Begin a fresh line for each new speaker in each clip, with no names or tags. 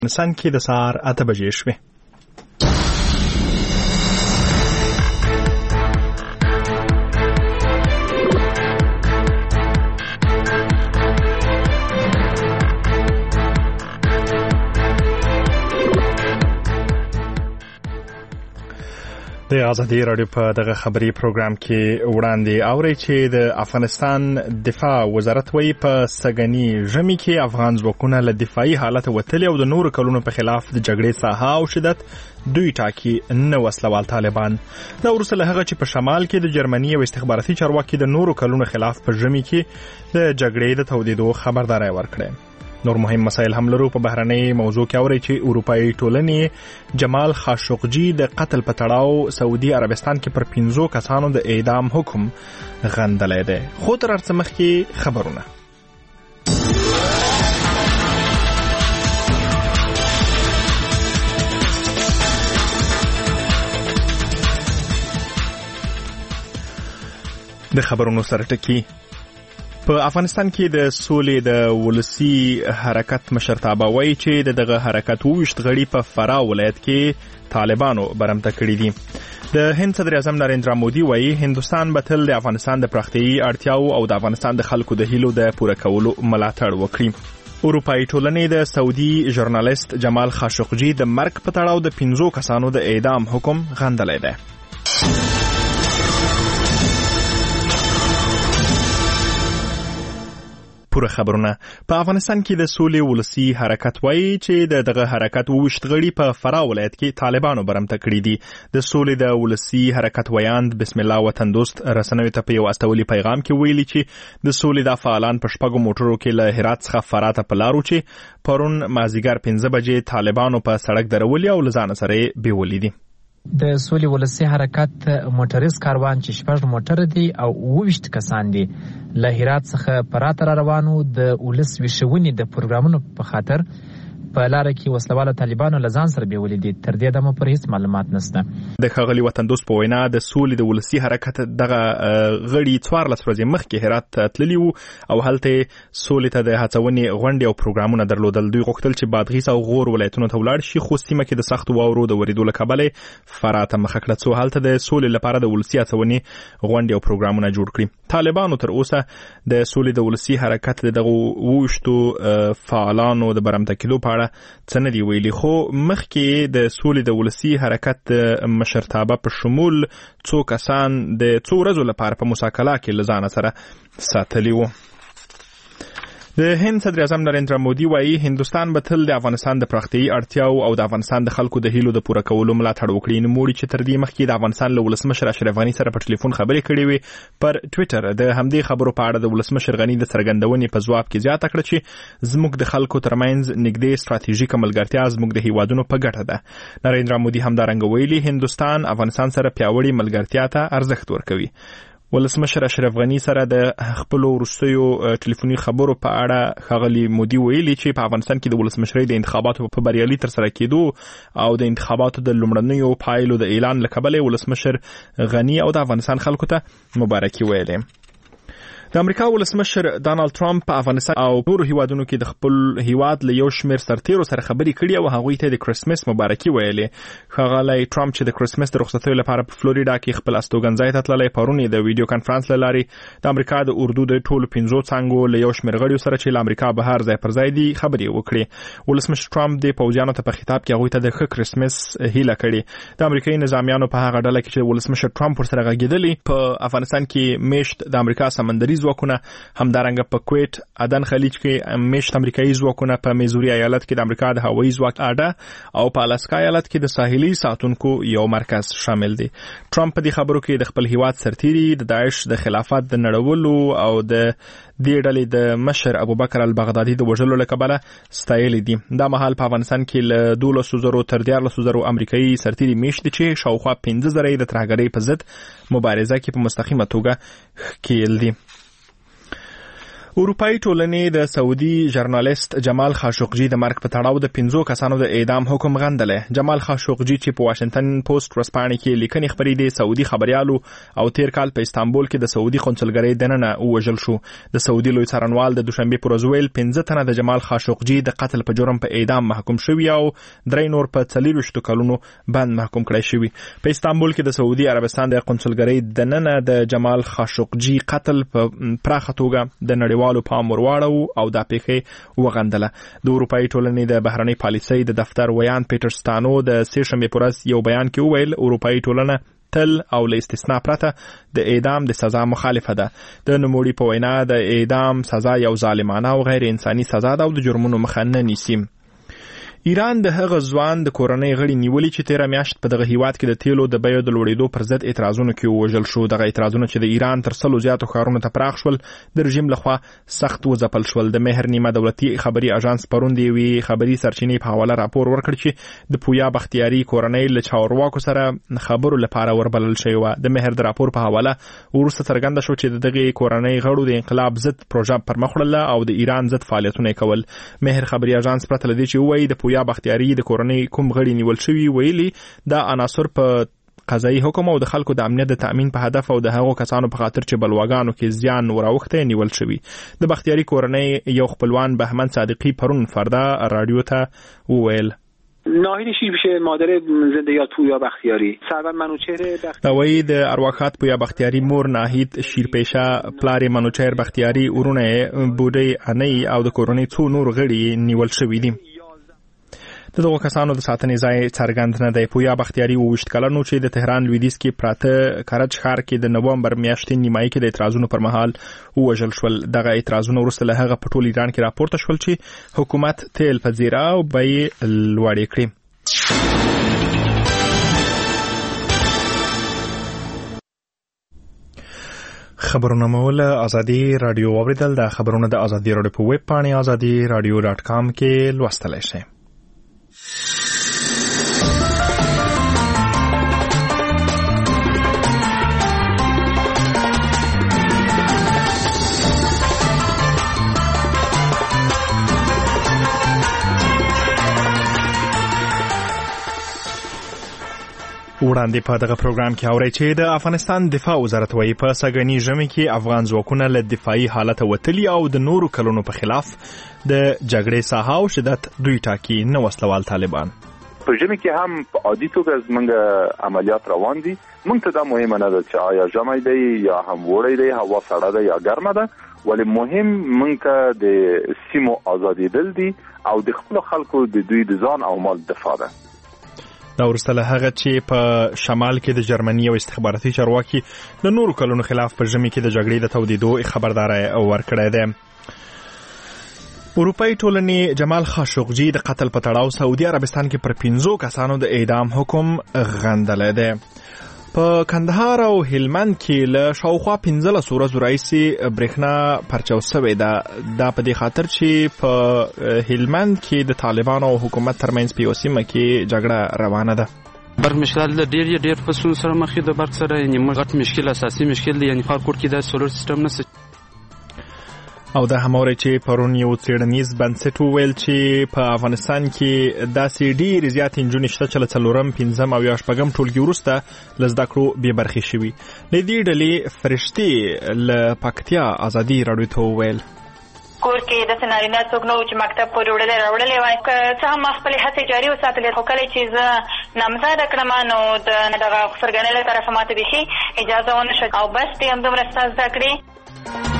افغانستان کې د سهار 8 بجې شوې. د آزادي رادیو په دغه خبري پروګرام کې وړاندې اوري چې د افغانستان دفاع وزارت وایي په سګنی ژمي کې افغان ځواکونه له دفاعي حالت وتلي او د نورو کلونو په خلاف د جګړې ساحه او شدت دوی ټاکي نه وسلوال طالبان. دا وروسته له هغه چې په شمال کې د جرمني او استخباراتي چارواکي د نورو کلونو خلاف په ژمي کې د جګړې د تودیدو خبرداري ورکړه. نور مهم مسایل هم لرو. په بهرنۍ موضوع کې اوري چې اروپایي ټولنې جمال خاشقجي د قتل په تړاو سعودي عربستان کې پر 15 کسانو د اعدام حکم غندلی دی. خو تر هر څه مخکې خبرونه. د خبرونو سره ټکی. په افغانستان کې د سولې د ولسی حرکت مشرتابه وایي چې دغه حرکت 20 غړي په فراه ولایت کې طالبانو برمته کړی دي. د هند صدر اعظم نریندرا مودي وایي هندستان به تل د افغانستان د پراختیايي اړتیاو او د افغانستان د خلکو د هیلو د پوره کولو ملاتړ وکړي. اروپایي ټولنې د سعودي ژورنالیست جمال خاشقجي د مرګ په تړاو د 15 کسانو د اعدام حکم غندلی دی. پوره خبرونه. په افغانستان کې د سولې ولسی حرکت وایي چې دغه حرکت 20 غړي په فراه ولایت کې طالبانو برمته کړی دي. د سولې د ولسی حرکت ویاند بسم الله وطن دوست رسنوي ته په یو استولي پیغام کې ویلي چې د سولې د فعالان په شپږو موټرو کې له هرات څخه فراه ته په لارو چې پرون مازیګر 15 بجې طالبانو په سړک درولي او لزان سره بیولې دي.
د سولې ولسی حرکت موټریز کاروان چې 6 موټر دي او 20 کسان دي له هرات څخه پراته روانو د ولس وشونی د پروګرامونو په خاطر په لار کې وسلواله طالبانو لزان سره بیولې دي. تر دې دمه پر هیڅ معلومات نشته.
د خغلی وطن دوست په وینا د سولې د ولسی حرکت دغه غړي 14 ورځې مخکې هرات تللی وو او هلته سولې ته د هڅونې غونډې او پروګرامونه درلودل. دوی غوښتل چې بادغیس او غور ولایتونو ته ولاړ شي خو سیمه کې د سخت واورو د وریدو له کبله فراه ته مخه کړه څو هلته د سولې لپاره د ولسی هڅونې غونډې او پروګرامونه جوړ کړي. طالبانو تر اوسه د سولې د ولسی حرکت دغه وشتو فعالانو د برمته کېدو په څه نه دی ویلي خو مخکې د سولې د ولسی حرکت مشرتابه په شمول څو کسان د څو ورځو لپاره په مساکله کې لزان سره ساتلی وو. د هند صدر اعظم نریندرا مودي وایي هندستان به تل د افغانستان د پراختیايي اړتیاو او د افغانستان د خلکو د هیلو د پوره کولو ملاتړ وکړي. نوموړي چې تر دې مخکې د افغانستان له ولسمشر اشرف غني سره په ټلیفون خبرې کړې وي پر ټویټر د همدې خبرو په اړه د ولسمشر غني د څرګندونې په ځواب کې زیاته کړه چې زموږ د خلکو ترمنځ نږدې ستراتیژیکه ملګرتیا زموږ د هیوادونو په ګټه ده. نریندرا مودي همدارنګه ویلي هندستان افغانستان سره پیاوړې ملګرتیا ته ارزښت ورکوي. ولسمشر اشرف غني سره د خپل وروستیو ټلیفوني خبرو په اړه ښاغلي مودي ویلي چې په افغانستان کې د ولسمشرۍ د انتخاباتو په بریالي ترسره کېدو او د انتخاباتو د لومړنیو پایلو د اعلان له کبله ولسمشر غني او د افغانستان خلکو ته مبارکي ویلې. د امریکا ولسمشر ډانلډ ټرمپ په افغانستان او نورو هیوادونو کې د خپل هیواد له یو شمېر سرتیرو سره خبرې کړې او هغوی ته د کرسمس مبارکي ویلې. ښاغلی ټرمپ چې د کرسمس د رخصتیو لپاره په فلوریډا کې خپل استوګنځای ته تللی پرون د ویډیو کانفرنس له لارې د امریکا د اردو د ټولو 15 څانګو له یو شمېر غړیو سره چې له امریکا بهر ځای پر ځای دي خبرې وکړې. ولسمشر ټرمپ د پوځیانو ته په خطاب کې هغوی ته د ښه کرسمس هیله کړې. د امریکایي نظامیانو په هغه ډله کې چې ولسمشر ټرمپ ورسره غږېدلي په افغانستان کې میشت د امریکا سمندري ځواکونه همدارنګه په کویت عدن خلیج کې میشت امریکایي ځواکونه په میزوري ایالت کې د امریکا د هوایي ځواک اډه او په الاسکا ایالت کې د ساحلي ساتونکو یو مرکز شامل دي. ټرمپ په دې خبرو کې د خپل هیواد سرتیري د داعش د خلافت د نړولو او د دې ډلې د مشر ابوبکر البغدادي د وژلو له کبله ستایلي دي. دا مهال په افغانستان کې له 12,000 تر 13,000 امریکایي سرتیري میشت دي چې شاوخوا 15,000 د ترهګرۍ په ضد مبارزه کې په مستقیمه توګه ښکېل دي. اروپאי ټولنې د سعودي ژورنالیست جمال خاشقجي د مرګ په تړاو د 15 کسانو د اعدام حکم غندلی. جمال خاشقجي چې په واشنگټن پوسټ ورځپاڼه کې لیکنې خبرې دي سعودي خبريالو او تیر کال په استانبول کې د سعودي قونسلګرۍ دننه وژل شو. د سعودي لوی څارنوال د دوشنبه پر ورځ ویل 15 تنه د جمال خاشقجي د قتل په جرم په اعدام محکوم شوي او 3 نور په 24 کلونو باندې محکوم کړای شوي. په استانبول کې د سعودي عربستان د قونسلګرۍ دننه د جمال خاشقجي قتل په پراخه توګه د نړیوالو پام ورواړو او دا پیښه وغندله. د اروپאי ټولنې د بهرنۍ پالیسۍ د دفتر ویان پیټر ستانو د سه شنبه پر ورځ یو بیان کې وویل اروپאי ټولنه تل او له استثناء پرته د اعدام د سزا مخالفه ده. د نوموړي په وینا د اعدام سزا یو ظالمانه او غیر انساني سزا ده او د جرمونو مخه نه نیسي. ایران د هغه ځوان د کورنۍ غړي نیولې چې 13 میاشت په دغه هیواد کې د تیلو د بیو د لوړېدو پر ضد اعتراضونه کې وژل شو. دغه اعتراضونه چې د ایران تر څلو زیاتو ښارونو ته پراخ شول د رژیم لخوا سخت وځپل شول. د مهر نیمه دولتي خبري اژانس پرون دی وی خبري سرچینې په حواله راپور ورکړ چې د پویا بختیاري کورنۍ له چارواکو سره خبرو لپاره وربلل شوی و. د مهر د راپور په حواله ورسته څرګنده شو چې دغه کورنۍ غړو د انقلاب ضد پروژه پرمخ وړله او د ایران ضد فعالیتونه کول. مهر خبري اژانس پرته لدی چې وایي د یا بختیاري د کورنۍ کوم غړي نیول شوی ویلي دا عناصر په قضایي حکم او د خلکو د امنیت د تامین په هدف او د هغو کسانو په خاطر چې بلواګانو کې زیان وراوخته نیول شوی. د بختیاري کورنۍ یو خپلوان بهمن صادقی پرون فردا رادیو ته وویل
ناهید شیرپیشه مادر زنده یاد پویا بختیاری سرور منوچهر بختیاری
دوی د ارواحات پویا بختیاری مور ناهید شیرپیشه پلار منوچهر بختیاری ورونه بودی انی او د کورنۍ څو نور غړي نیول شوی دي. دغه کسانو د ساتنې ځای څرګند نه دی. پویا بختیاری 28 کلنو چې د تهران لویدیځ کې پراته کرج ښار کې د نومبر میاشتې نیمایي کې د اعتراضونو پر مهال وژل شول. دغه اعتراضونه وروسته له هغه په ټول ایران کې راپورته شول چې حکومت تیل په زیرا او بیې لوړې کړې. خبرونه مول ازادي رادیو اوریدل. د خبرونه د ازادي رادیو په ویب پاڼه azadiradio.com کې لوستلی شئ. وړاندې په دغه پروګرام کې اورئ چې د افغانستان دفاع وزارت وايي په سږني ژمي کې افغان ځواکونه له دفاعي حالت وتلي او د نورو کلونو په خلاف د جګړې ساحه او شدت دوی ټاکي نه وسلوال طالبان.
په ژمي کې هم په عادي توګه زموږ عملیات روان دي. موږ ته دا مهمه نه ده چې آیا ژمی دی یا هم وړی دی، هوا سړه ده یا ګرمه ده، ولی مهم موږ ته د سیمو ازادېدل دي او د خپلو خلکو د دوی د ځان او مال دفاع ده.
دا ورسته له هغه چې په شمال کې د جرمني او استخباراتي چارواکي د نورو کلونو خلاف په ژمي کې د جګړې د تودېدو خبرداري ورکړې ده. اروپאי ټولنې جمال خاشقجي د قتل په تړاو سعودي عربستان کې پر 15 کسانو د اعدام حکم غندلی دی. په کندهار او هلمند کې له شاوخوا 15 ورځو راهیسې برېښنا پرچاو شوې ده. دا په دې خاطر چې په هلمند کې د طالبانو او حکومت ترمنځ په یو سیمه کې جګړه روانه ده.
برق مشکل د ډېر فصلونو سره مخ دي. د برق سره یعنی غټ مشکل اساسي مشکل دی، یعنی خار کور کې د سولر سیستم نشته.
او دا هموره چې پرون یو څېړنیز بنسټ وویل چې په افغانستان کې داسې ډېرې زیاتې نجونې شته چې له 4م 5م او 6م ټولګي وروسته له زده کړو بې برخې شوي. له دې ډلې فرشتې له پکتیا ازادي راډیو ته وویل
کور کې د سنارینه څوک نو چې مکتب پورې وړلې وای که څه هم خپل هڅې جاري وساتلې، خو کله چې زه نامزاده کړم نو د دغه فرګنې له طرفه ماته بيخي اجازه ونه شوه او بس دې همدومره ستا زده کړې.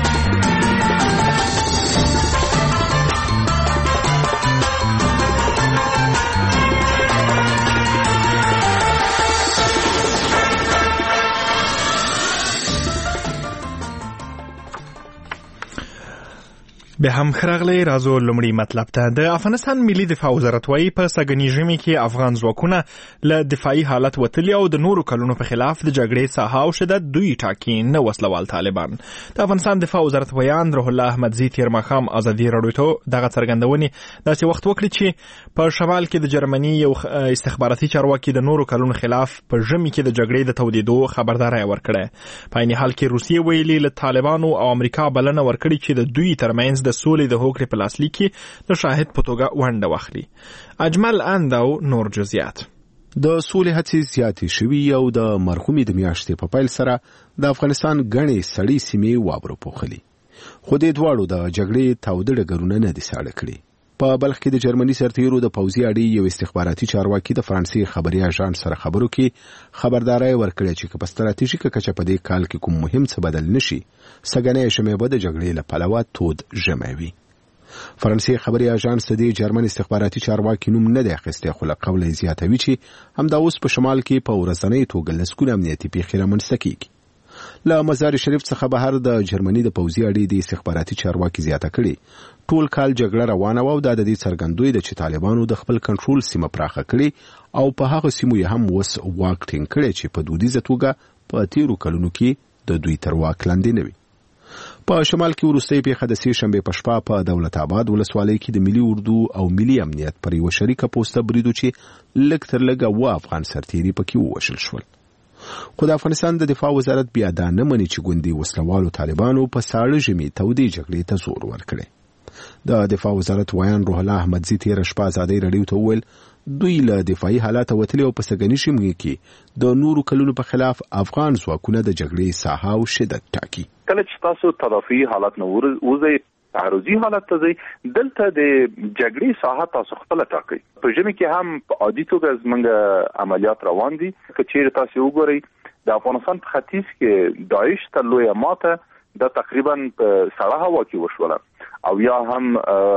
به هم خراغلی رازو لومړی مطلب ته د افغانستان ملي دفاع وزارت وايي په سږني ژمي کې افغان ځواکونه له دفاعي حالت وتلي او د نورو کلونو په خلاف د جګړې ساحه او شدت دوی ټاکي نه وسلوال طالبان. د افغانستان دفاع وزارت ویان روح الله احمدزي تیر ماښام ازادي راډیو ته دغه څرګندونې داسې وخت وکړي چې په شمال کې د جرمني یو استخباراتي چارواکي د نورو کلونو خلاف په ژمي کې د جګړې د تودېدو خبرداري ورکړه. په عین حال کې روسیې ویلي له طالبانو او امریکا بلنه ورکړي چې د دوی ترمنځ د سولې د هوکړې په لاسلیک کې د شاهد په توګه ونډه واخلي. اجمل اندو نور جزئیات.
د سولې هڅې زیاتې شوي او د مرحومې د میاشتې په پیل سره د افغانستان ګڼې سړې سیمې واورو پوښلي، خو د دواړو د جګړې تاوده ډګرونه نه دي ساړه کړي. په بلخ کې د جرمني سرتیرو د پوځي اډې یو استخباراتي چارواکي د فرانسې خبري اژانس سره خبرو کې خبرداري ورکړه چې په ستراتیژیکه کچه په دې کال کې کوم مهم څه بدل نشي، سګنې شمه به د جګړې له پلوه تود ژموي. فرانسې خبري اژانس د جرمني استخباراتي چارواکي نوم نه دی اخیستی، خو له قوله زیاتوي چې همدا اوس په شمال کې په ورځنۍ توګه لسګونه امنیتي پیښې رامنځته کیږي. له مزار شریف څخه بهر د جرمني د پوځي اډې د استخباراتي چارواکي زیاته کړي ټول کال جګړه روانه و او د دې څرګندوي د چې طالبانو د خپل کنټرول سیمه پراخه کړي او په هغه سیمو یې هم وس واک ټینګ کړي چې په دودیزه توګه په تیرو کلونو کې د دوی تر واک لاندې نه وي. په شمال کې وروستۍ پیښه د سې شنبې په شپه په دولت آباد ولسوالۍ کې د ملي اردو او ملي امنیت پر یو شریکه پوسټه بریدو چې لږ تر لږه و افغان سرتیري پکې ووژل شول. خو د افغانستان د دفاع وزارت بیا دا نه مني چې ګوندي وسلوالو طالبانو په ساړه ژمي تودې جګړې ته زور ورکړي. د دفاع وزارت ویان روح الله احمدزي تیر شپه ازادي رادیو ته وویل دوی له دفاعي حالات وتلي او په سګنی شمګي کې د نورو کلونو په خلاف افغان ځواکونه د جګړې ساحه او شدت ټاکي.
کله چې تاسو تدافعي حالت نه وځي تعرضي حالت ته ځي دلته د جګړې ساحه تاسو خپل ټاکي. په ژمي کې هم په عادي توګه زمونږ عملیات روان دي. که چیرې تاسو وګورئ د افغانستان په ختیځ کې داعش ته لویه ماته د تقریبا په سړه هوا کې وشوله او یا هم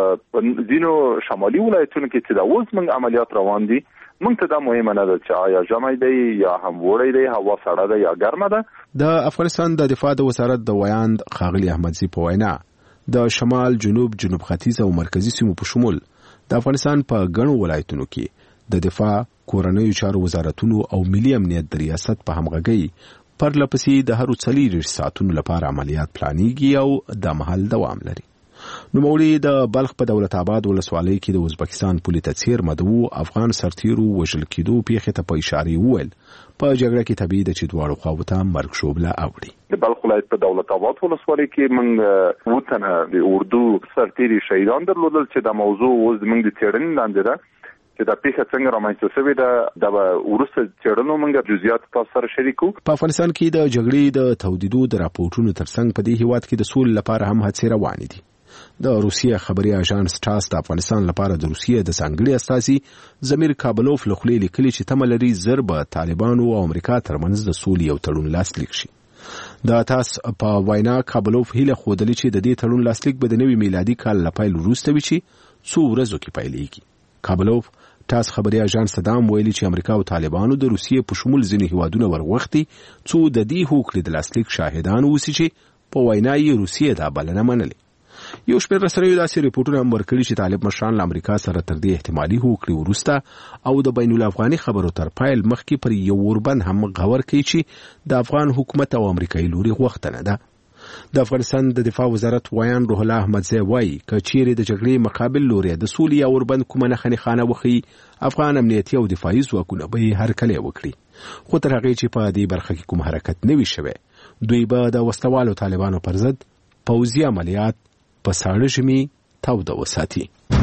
په ځینو شمالي ولایتونو کې چې د اوس موږ عملیات روان دي موږ ته دا مهمه نه ده چې آیا ژمی دی یا هم وړی دی، هوا سړه ده یا ګرمه ده.
د افغانستان د دفاع د وزارت د ویان ښاغلي احمدزي په وینا د شمال جنوب ختیځ او مرکزی سیمو په شمول د افغانستان په ګڼو ولایتونو کې د دفاع، کورنیو چارو وزارتونو او ملي امنیت د ریاست په همغږۍ پر لپسې د هرو 40 ساعتونو لپاره عملیات پلانېږي او د مهال دوام لري. نوموړي د بلخ په دولت آباد ولسوالۍ کې د ازبکستان پولي ته څیرمه د افغان سرتیرو وژل کېدو پیښې ته په اشاره وویل په جګړه کې طبیعي ده چې دواړو خواو ته مرګ شوبله اوړي.
د بلخ ولایت په دولت آباد ولسوالۍ کې موږ وطنه د اردو سرتیري شهیدان درلودل چې د موضوع اوس موږ د څېړنې لاندې ده چې دا پیښه څنګه رامنځته شوې ده د ورسته څېړنو موږ جزئیات تاسو سره شریکو.
په افغانستان کې د جګړې د تودیدو د راپورټونو ترڅنګ په دې هیواد کې د سولې لپاره هم هڅې روانې دي. د روسیې خبري اژانس ټاس د افغانستان لپاره د روسیې د ځانګړي استازي زمیر کابلوف له خولې لیکلي چې تمه لري زر به طالبانو او امریکا ترمنځ د سولې یو تړون لاسلیک شي. د تاس په وینا کابلوف هیله خوده چې د دې تړون لاسلیک به د نوي میلادي کال له پیل وروسته وي چې څو ورځو کې پیلېږي. کابلوف تاس خبري اژانس ته هم ویلي چې امریکا او طالبانو د روسیې په شمول ځینې هیوادونه ورغوښتي څو د دې هوکړې د لاسلیک شاهدان اوسي چې په وینا یې روسیې دا بلنه منلې. یو شمېر رسنیو داسې ریپورټونه هم ورکړي چې طالب مشران له امریکا سره تر دې احتمالي هوکړې وروسته او د بین الافغاني خبرو تر پایل مخکې پر یو اوربند هم غور کوي چې د افغان حکومت او امریکایي لوري غوښتنه ده. د افغانستان د دفاع وزارت ویان روح الله احمدزي وایي که چیرې د جګړې مقابل لوري د سولې یا اوربند کومه نښه خانه وخی افغان امنیتي او دفاعي ځواکونه به هرکلی وکړي، خو تر هغې چې په دې برخه کې کوم حرکت نه وي شوی دوی به د وسلوالو طالبانو پر ضد پوځي عملیات په ساړه ژمي تاوده وساتي.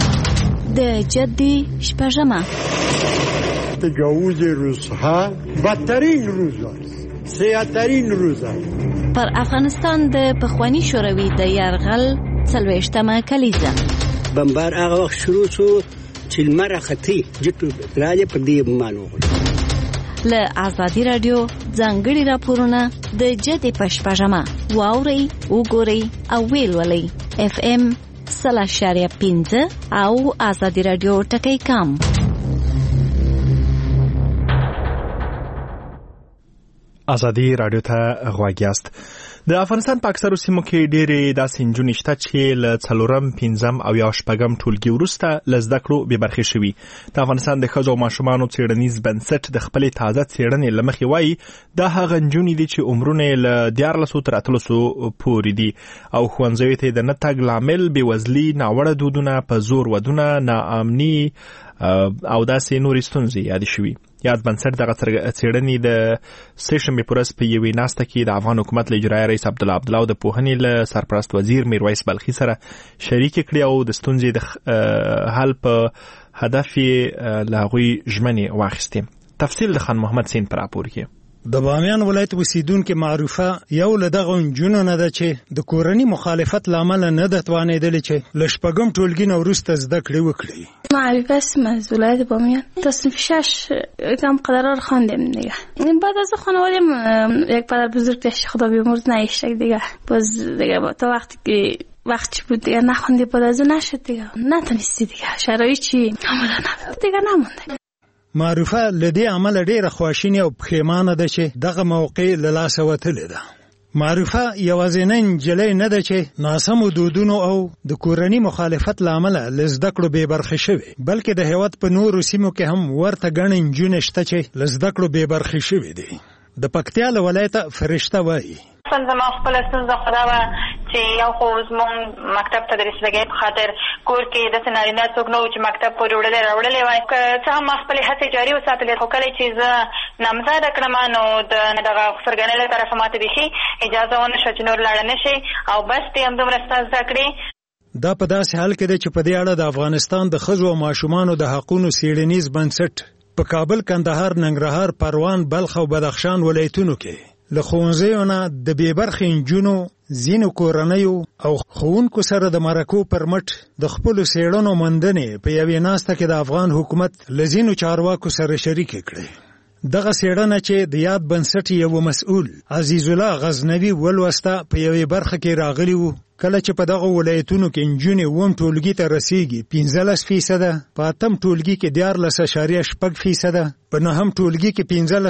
د جدي شپږمه
تجاوز روزها بدترین روز است، سیاترین روز است.
پر افغانستان د پخوانی شوروي د یرغل 40مه کلیزه
بمبار هغه وخت شروع شو چې لمر خطي جټو راځي په دې مانو.
له ازادي رادیو ځانګړي راپورونه د جدي پښپاژمه واوري وګوري او ویلولي FM 0.5 او ازادي رادیو ټکی کام.
ازادي رادیو ته غواړئ د افغانستان په اکثرو سیمو کې ډېرې داسې نجونې شته چې له 4م 5م او یا 6م ټولګي وروسته له زده کړو بې برخې شوي. د افغانستان د ښځو او ماشومانو څېړنیز بنسټ د خپلې تازه څېړنې له مخې وایي دا هغه نجونې دي چې عمرونه یې له 1400 تر 1800 پورې دي او ښوونځیو ته د نه تګ لامل بېوزلي، ناوړه دودونه، په زور ودونه، ناامني او داسې نورې ستونزې یادې شوي. یاد بنسټ دغه څېړنې د سېشنبې په ورځ په یوې ناسته کې د افغان حکومت له اجرایي رئیس عبدالله عبدالله او د پوهنې له سرپرست وزیر میرویس بلخي سره شریکې کړې او د ستونزې د حل په هدف یې له هغوی ژمنې واخیستې. تفصیل د خان محمد سین په راپور کې.
د بامیان ولایت اوسیدونکو معروفه یو له دغه نجونو نه ده چې د کورنۍ مخالفت لامل نه ده توانېدلې چې له 6م ټولګي نه وروسته زده کړې وکړي.
معرفه اسم از ولایت بامیان تصنیف 6 یکم قرار خواندیم دیگه. بعد از خانوادم یک پدر بزرگ داشت خدا بیامرز نیشتک دیگه. باز دیگه تا وقتی بود دیگه نخوندی بعد از نشد دیگه نتونستی دیگه شرایطی عملا نبود دیگه نمونده.
معروفه لدی عمل ډیره خواشینی او پښیمانه ده چې دغه موقع له لاسه وتلې ده. معروفه یوازینۍ نجلۍ نه ده چې ناسمو دودونو او د کورنۍ مخالفت لامل له زده کړو بې برخې شوې، بلکې د هیواد په نورو سیمو کې هم ورته ګڼې نجونې شته چې له زده کړو بې برخې شوې دي. د پکتیا له ولایته فرشته وایي
زما خپل ستونزه خدا و چې یو خو زمون مکتب ته درسېږي په خاطر کور کې د سنارینه څوک نو چې مکتب پورې وړلې وای که هم خپل هڅې جاري وساتلې خو کله چې زه نامزاده کړم نو دغه فرګنې له طرفه ماته بيخي اجازه ونه شو چې نور لاړ نشي او بس دې هم دومره ستاسو کړی.
دا په داسې حال کې ده چې په دې اړه د افغانستان د ښځو او ماشومانو د حقوقو څېړنیز بنسټ په کابل، کندهار، ننګرهار، پروان، بلخ او بدخشان ولایتونو کې له ښوونځیو نه د بې برخې نجونو، ځینو کورنیو او ښوونکو سره د مرکو پر مټ د خپلو څېړنو موندنې په یوې ناسته کې د افغان حکومت له ځینو چارواکو سره شریکې کړې. دغه څېړنه چې د یاد بنسټ یو مسؤل عزیز الله غزنوي ولوسته په یوې برخه کې راغلی و کله چې په دغه ولایتونو کې نجونې 1 ټولګي ته رسیږي 15%، په 8م ټولګي کې 14.6%، په 9م ټولګي کې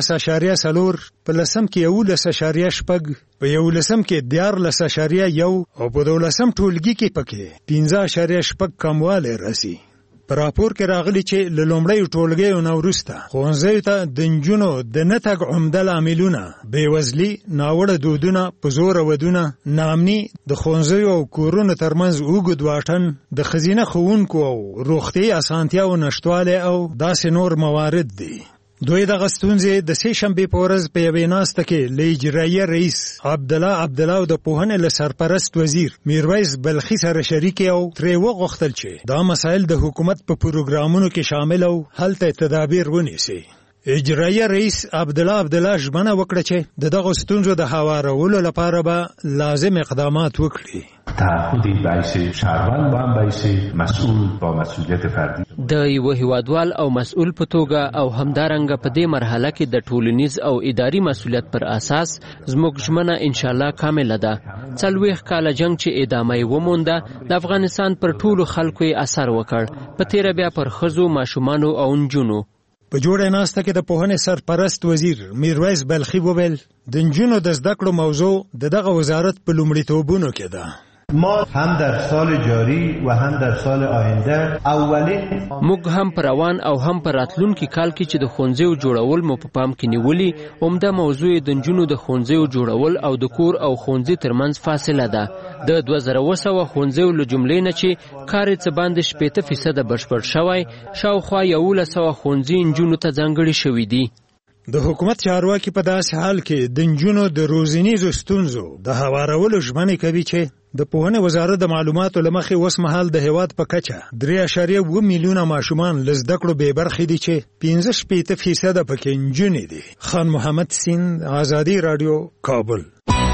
15.4%، په 10م کې 11.6%، په 11م کې 14.1% او په 12م ټولګي کې پکې 15.6% کموالی راسي. په راپور کې راغلی چې له لومړیو ټولګیو نه وروسته ښوونځیو ته د نجونو د نه تګ عمده لاملونه بېوزلي، ناوړه دودونه، په زوره ودونه، ناامني، د ښوونځیو او کورونو ترمنځ اوږد واټن، د ښځینه ښوونکو او روغتیايي اسانتیاو نشتوالی او داسې نور موارد دي. دوی دغه ستونزې د سېشنبې په ورځ په یوې ناسته کې له اجرایي رئیس عبدالله عبدالله او د پوهنې له سرپرست وزیر میرویس بلخي سره شریک او ترې وغوښتل چې دا مسایل د حکومت په پروګرامونو کې شامل او هلته تدابیر ونیسي. اجرایي رئیس عبدالله عبدالله ژمنه وکړه چې د دغو ستونزو د هوارولو لپاره به لازم اقدامات وکړي.
تعهدی بایسي شهروند هم بایسي مسئول با مسئولیت فردی
د یو هیوادوال او مسئول په توګه او همدارنګه په دې مرحله کې د ټولنیز او اداري مسئولیت پر اساس زموږ ژمنه ان شاء الله کامله ده. 40 کاله جنگ چې ادامه یې ومونده د افغانستان پر ټولو خلکو یې اثر وکړ، په تیره بیا پر ښځو، ماشومانو او نجونو.
په جوړه ناسته کې د پوهنې سرپرست وزیر میرویس بلخي وویل د نجونو د زده کړو موضوع د دغه وزارت په لومړیتوبونو کې ده.
ما هم در سال جاری و هم در سال آینده
موږ هم پر روان او هم پر راتلونکي کال کې چې د ښوونځیو جوړول مو په پام کې نیولي، عمده موضوع د نجونو د ښوونځیو جوړول او د کور او ښوونځي ترمنځ فاصله ده. د 2007 ښوونځیو له جملې نه چې کار یې څه باندې 80% بشپړ شوی، شاوخوا 1100 ښوونځي نجونو ته ځانګړي شوي دي.
د حکومت چارواکي په داسې حال کې د نجونو د روزنیزو ستونزو د هوارولو ژمنې کوي چې د پوهنې وزارت د معلوماتو له مخې اوس مهال د هیواد په کچه 3.7 میلیونه ماشومان له زده کړو بې برخې دي چې 65% پکې نجونې دي. خان محمد سین، آزادي راډیو، کابل.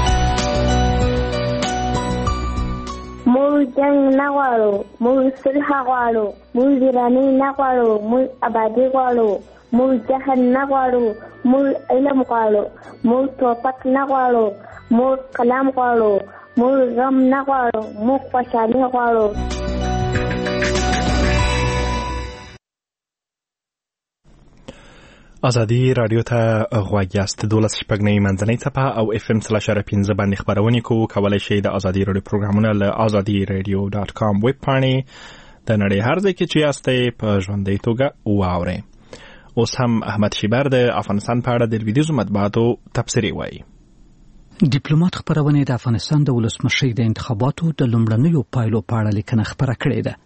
موږ جنگ نه غواړو، موږ صلح غواړو، موږ ویراني نه غواړو، موږ آبادي غواړو، موږ جهل نه غواړو، موږ علم غواړو، موږ توپک نه غواړو، موږ قلم غواړو، موږ غم نه غواړو، موږ خوشحالي غواړو.
ازادي رادیو ته غوږ یاست. 12 شپږنۍ منځنۍ څپه او FM 3.5 باندې خبرونه کولای شئ. د ازادي رادیو پروګرامونه له azadiradio.com ویب پاڼې د نړۍ هر ځای کې چې یاستئ په ژوندۍ توګه واورئ. اوس هم احمد شیبر د افغانستان په اړه د لویدیځو مطبوعاتو تبصرې وایي.
ډیپلوماټ خبرونه د افغانستان د ولسمشر د انتخاباتو د لومړنیو پایلو په اړه لیکنه خبره کړې ده.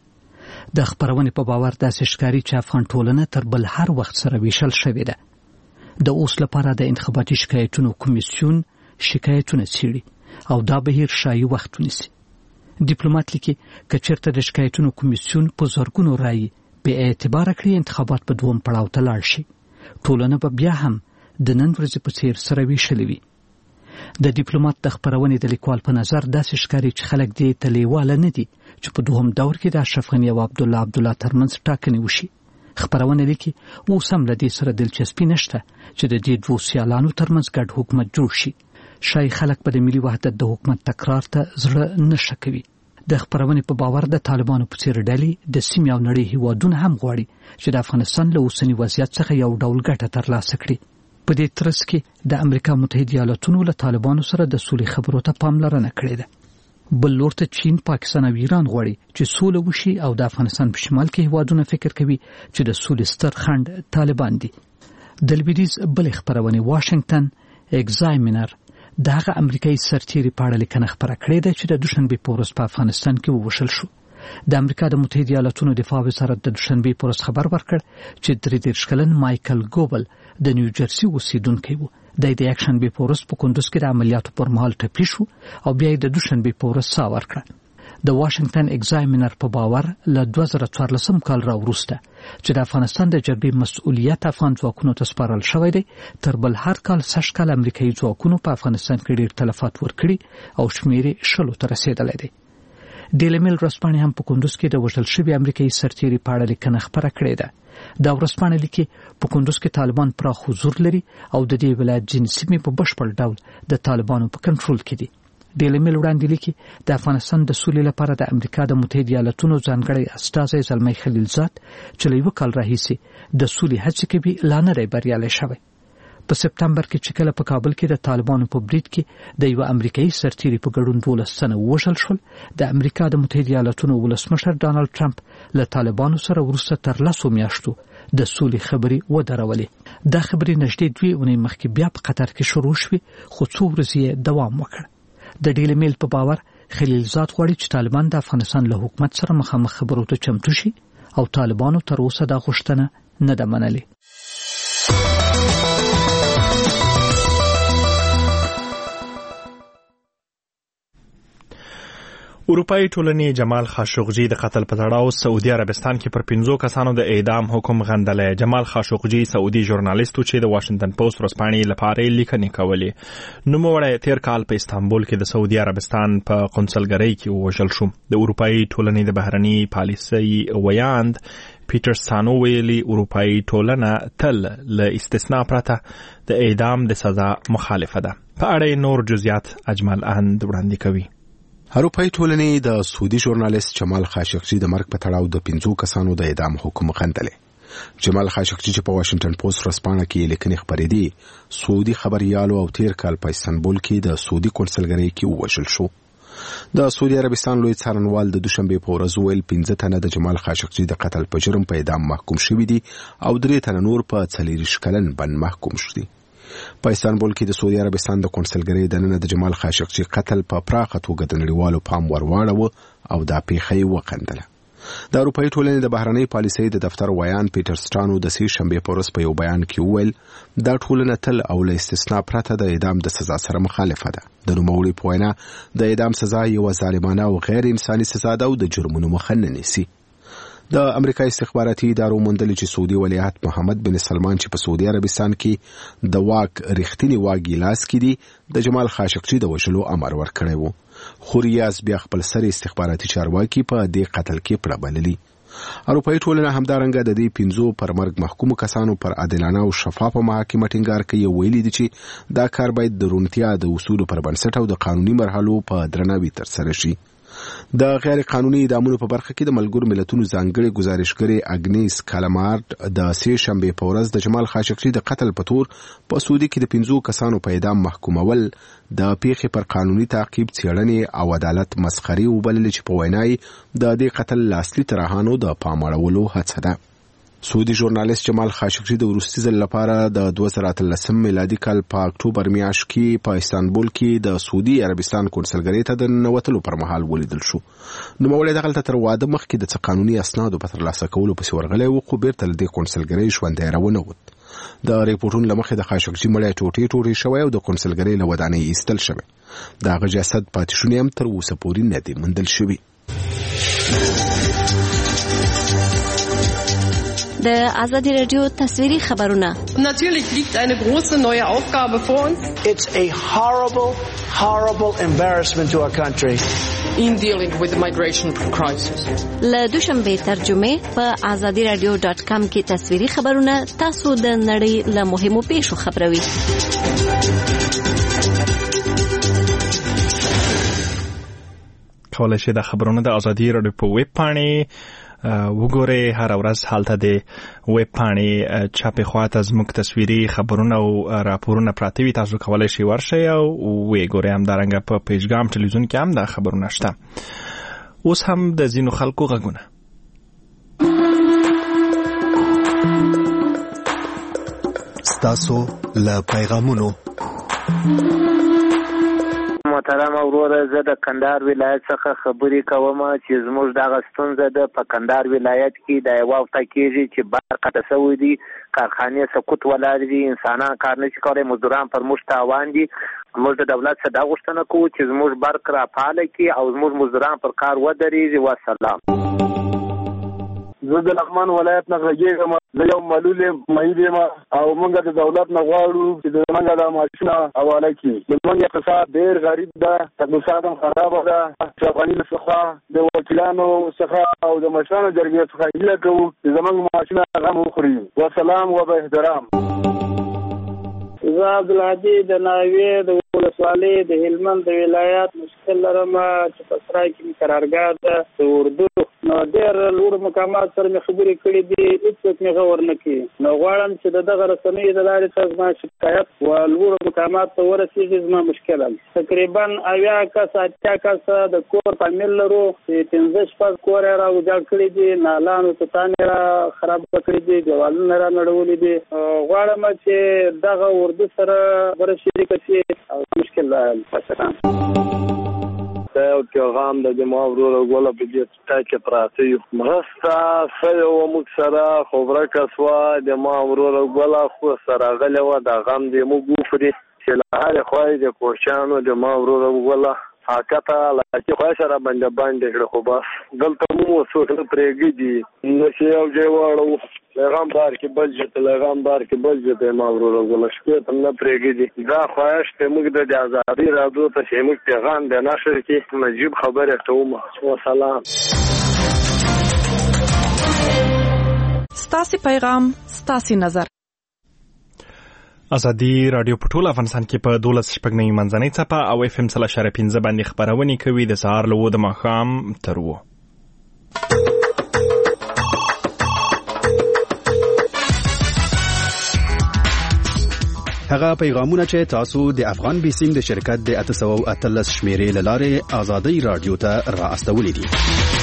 د خبرونې په باور داسې ښکاري چې افغان ټولنه تر بل هر وخت سره ویشل شوې ده. د اوس لپاره د انتخاباتي شکایتونو کمیسیون شکایتونه څېړي او دا بهیر شایي وخت ونیسي. ډیپلوماټ لیکي که چېرته د شکایتونو کمیسیون په زرګونو رایې بې اعتباره کړي انتخابات په دوم پړاو ته لاړ شي، ټولنه به بیا هم د نن ورځې په څېر سره ویشلې وي. د ډیپلوماټ د خبرونې د لیکوال په نظر داسې ښکاري چې خلک دې ته لیواله نه دي چې په دوهم دور کې د اشرف غني او عبدالله ترمنځ ټاکنې وشي. خبرونه لیکي اوس هم له دې سره دلچسپي نشته چې د دې دوو سیالانو ترمنځ ګډ حکومت جوړ شي. شاید خلک په د ملي وحدت د حکومت تکرار ته زړه نه ښه کوي. د خبرونې په باور د طالبانو په څېر ډلې د سیمې او نړۍ هیوادونه هم غواړي چې د افغانستان له اوسني وضعیت څخه یو ډول ګټه ترلاسه کړي. په دې ترڅ کې د امریکا متحده ایالاتونو له طالبانو سره د سولې خبرو ته پاملرنه کړې ده. بل لور ته چین، پاکستان او ایران غواړي چې سوله وشي او د افغانستان په شمال کې هیوادونه فکر کوي چې د سولې ستر خنډ طالبان دي. د لویدیځ بل خبرونه واشنگټن ایگزامینر دغه امریکایي سرتیري په اړه لیکنه خبره کړې ده چې د دوشنبه په ورځ په افغانستان کې ووشل شو. د امریکا د متحده ایالاتونو دفاع وزارت د دوشنبه په ورځ خبر ورکړ چې 33 کلن مایکل ګوبل د نیوجرسي اوسیدونکی و. د یکشنبه په ورځ په کندوز کې د عملیاتو پر مهال ټپي شو او بیا د دوشنبه په ورځ ساه ورکړه. د واشنگټن ایگزامینر په باور له 2014 کال راوروسته چې د افغانستان د جبهې مسؤلیت افغان ځواکونو ته سپارل شوی دی، تر بل هر کال سږکال امریکایي ځواکونو په افغانستان کې ډېر تلفات ورکړي او شمېر 10 ته رسیدلی دی. ډیلی میل ورځپاڼې هم په کندوز کې د وژل شوي امریکایي سرتیري په اړه لیکنه خبره کړې ده. دا ورځپاڼه لیکي په کندوز کې طالبان پراخ حضور لري او د دې ولایت ځینې سیمې په بشپړ ډول د طالبانو په کنټرول کې دي. ډیلی میل وړاندې لیکي د افغانستان د سولې لپاره د امریکا د متحده ایالاتونو ځانګړی استازی زلمی خلیلزاد چې له 1 کال راهیسې د سولې هڅې کوي لا نه دی بریالی شوی. په سپتمبر کې چې کله په کابل کې د طالبانو په برید کې د یو امریکایي سرتیري په ګډون 12 تنه وژل شول، د امریکا د متحده ایالاتونو ولسمشر ډانلډ ټرمپ له طالبانو سره وروسته تر 10 میاشتو د سولې خبرې ودرولې. دا خبرې نږدې 2 اونۍ مخکې بیا په قطر کې شروع شوې، خو څو ورځې دوام وکړ. د ډیلی میل په باور خلیلزاد غواړي چې طالبان د افغانستان له حکومت سره مخامخ خبرو ته چمتو شي او طالبانو تر اوسه دا غوښتنه نه ده منلې.
اروپایي ټولنې جمال خاشقجي د قتل په تړاو سعودي عربستان کې پر 15 کسانو د اعدام حکم غندلی. جمال خاشقجي سعودي ژورنالیست چې د واشنگټن پوسټ ورځپاڼې لپاره لیکنې کولې. نوموړی تیر کال په استانبول کې د سعودي عربستان په قونسلګرۍ کې ووژل شو. د اروپایي ټولنې د بهرني پالیسۍ ویاند پیټر سانو ویلي اروپایي ټولنه تل له استثناء پرته د اعدام د سزا مخالفه ده. په اړه نور جزئیات اجمل اند وړاندې کوي.
اروپایي ټولنې د سعودي ژورنالیست جمال خاشقجي د مرګ په تړاو د 15 کسانو د اعدام حکم غندلی. جمال خاشقجي چې په واشنگټن پوسټ ورځپاڼه کې لیکنې خپرې دي، سعودي خبريالو او تیر کال په استانبول کې د سعودي کونسلګرۍ کې ووژل شو. د سعودي عربستان لوی څارنوال د دوشنبه په ورځ ویل 15 تنه د جمال خاشقجي د قتل په جرم په اعدام محکوم شوي دي او 3 تنه نور په 40 کلن بند محکوم شوي. په استانبول کې د سعودي عربستان د کونسلګرۍ دننه د جمال خاشقجي قتل په پراخه توګه د نړیوالو پام ورواړو او دا پیښه یې وخندله. د اروپایي ټولنې د بهرنۍ پالیسۍ د دفتر ویان پیټر سټانو د سې شنبه په ورځ په یو بیان کې وویل دا ټولنه تل او له استثناء پرته د اعدام د سزا سره مخالفه ده. د نوموړي په وینا د اعدام سزا یو ظالمانه او غیر انساني سزا ده او د جرمونو مخه نه نیسي. د امریکا استخباراتي ادارو موندلې چې سعودي ولیعهد محمد بن سلمان چې په سعودي عربستان کې د واک رښتینی واګي لاس کې دي د جمال خاشقجي د وژلو امر ورکړی و، خو ریاض بیا خپل سر استخباراتي چارواکي په دې قتل کې پړبللي. اروپایي ټولنه همدارنګه د دې 15 پر مرګ محکوم کسانو پر عادلانه او شفافه محاکمه ټینګار کوي. ویلي دي چې دا کار باید د روڼتیا د اصولو پر بنسټ او د قانوني مرحلو په درناوي ترسره شي. د غیر قانوني اعدامونو په برخه کې د ملګرو ملتونو ځانګړي گزارشګر اګنیس کالامارډ د سه شنبه په ورځ د جمال خاشقجي د قتل په تور په سعودي کې د 15 کسانو په اعدام محکومول د پیښې پر قانوني تعقیب څېړنې او عدالت مسخري وبلل چې په وینای د دې قتل لاصلي ترهانو د پاموړولو هڅه ده. سعودي ژورنالیست جمال خاشقجي د وروستي ځل لپاره د 2013 میلادي کال په اکتوبر میاشت کې په استانبول کې د سعودي عربستان کونسلګرۍ ته د نوتلو پر مهال ولیدل شو. نوموړی دغلته تر واده مخکې د څه قانوني اسنادو په ترلاسه کولو پسې ورغلی و، خو بیرته له دې کونسلګرۍ ژوندی راونوت. د ریپورټونو له مخې د خاشقجي مړی ټوټې شوی او د کونسلګرۍ له ودانۍ ایستل شوی. د هغه جسد پاتې شونې هم تر اوسه پورې نه دي موندل شوي.
د آزادی رادیو تصویری خبرونه.
Natürlich liegt eine große neue Aufgabe vor uns.
It's a horrible embarrassment to our country.
In dealing with the migration crisis.
له دوشنبه ترجمه په azadiradio.com کې تصویری خبرونه تاسو د نړۍ له مهمو پیښو خبروي.
کولای شئ د خبرونو د آزادی رادیو په ویب پاڼې وګورئ. هر ورځ هلته د ویب پاڼې چاپې خواته زموږ تصویري خبرونه او راپورونه پراته وي. تاسو کولای شئ ورشئ او وګورئ. همدارنګه په پیجګام ټلویزیون کې هم دا خبرونه شته. اوس هم د ځینو خلکو غږونه.
ستاسو له پیغامونو.
محترم وروره، زه د کندهار ولایت څخه خبرې کوم چې زموږ دغه ستونزه ده. په کندهار ولایت کې د یوه هفته کېږي چې برق قطع شوی دي، کارخانې سقوط ولاړ دي، انسانان کار نشي کولی، مزدوران پر موږ تاوان دي. موږ د دولت څخه دا غوښتنه کوو چې زموږ برق راپاله کړي او زموږ مزدوران پر کار ودرېږي. والسلام.
زه د لغمان ولایت نه غږیږم. زه یو معلول مهید یم او موږ د دولت نه غواړو چې زموږ د معاشونه حواله کړي. زموږ اقتصاد ډېر غریب ده، اقتصاد هم خرابه ده. چې افغاني څخه د وکیلانو څخه او د مشرانو جرګې څخه هیله کوو چې زموږ معاشونه غم وخوري. والسلام و به احترام.
زه عبدالهادي د ناوې د ولسوالۍ د هلمند د ولایت مشکل لرم چې په سرای کې مې قرارګاه ده د اردو. نو ډېر لوړ مقامات سره مې خبرې کړې دي، هېڅوک مې غور نه کوي. نو غواړم چې د دغه رسنیو د لارې څخه زما شکایت و لوړو مقامات ته ورسېږي. زما مشکل تقریبا 80 کس 80 کس د کور فامیل لرو چې 15 کور یې را ویجاړ کړي دي، نالانو توتانې را خراب کړي دي، دیوالونه را نړولي دي. غواړم چې دغه اردو سره ورشریک شي او مشکل حل.
دا یو پیغام د جماع وروره ګوله په دې ټای کې پراته یو. مرسته ښه وه موږ سره، خو ورکه سوه. جماع وروره ګوله خو سره غلې وه، دا غم دې موږ وخوري چې له هرې خوا یې د کوچیانو جماع وروره ګوله حاکته لاکې خوا سره باندې کړه. خو بس دلته مو څوک نه پرېږدي نو چې یو ځای واړو پیغام بار کې بل جته پیغام بار کې بل جته ما ورور غل شپې تم نه پرېږدي. دا خواهش ته موږ د آزادۍ رادیو ته چې موږ پیغام د نشر کې نجیب خبره کوم. والسلام.
ستاسو پیغام ستاسو نظر.
آزادی رادیو په ټول افغانستان کې په 12 شپږنۍ منځنۍ څپه او اف ام 3.5 باندې خبرونه کوي د سهار له 2 د ماښام تر 2.
هغه پیغامونه چې تاسو د افغان بیسیم د شرکت د 813 شمیرې لاره آزادی رادیو ته را استولې دي.